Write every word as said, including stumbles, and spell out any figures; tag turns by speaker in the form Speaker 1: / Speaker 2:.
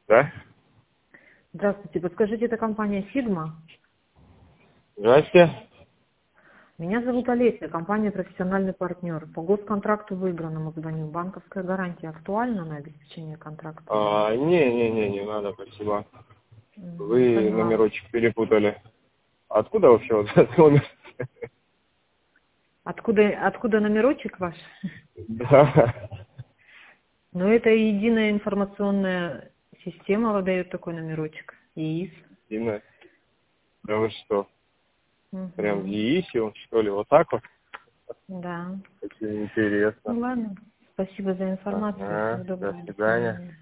Speaker 1: Да?
Speaker 2: Здравствуйте, подскажите, это компания Sigma?
Speaker 1: Здрасте.
Speaker 2: Меня зовут Олеся, компания «Профессиональный партнер». По госконтракту выигранному звоню. Банковская гарантия актуальна на обеспечение контракта?
Speaker 1: А, не, не, не, не надо, спасибо.
Speaker 2: Мгм,
Speaker 1: Вы
Speaker 2: поняла.
Speaker 1: номерочек перепутали. Откуда вообще вот этот номер?
Speaker 2: Откуда, откуда номерочек ваш?
Speaker 1: Да.
Speaker 2: Ну, это единая информационная система выдает такой номерочек. ИИС.
Speaker 1: Дина, да вы что? Прям в
Speaker 2: Мгм.
Speaker 1: ЕИСе он, что ли? Вот так вот?
Speaker 2: Да.
Speaker 1: Очень интересно.
Speaker 2: Ну ладно. Спасибо за информацию.
Speaker 1: Ага,
Speaker 2: Всего
Speaker 1: до
Speaker 2: доброго. До
Speaker 1: свидания.
Speaker 2: свидания.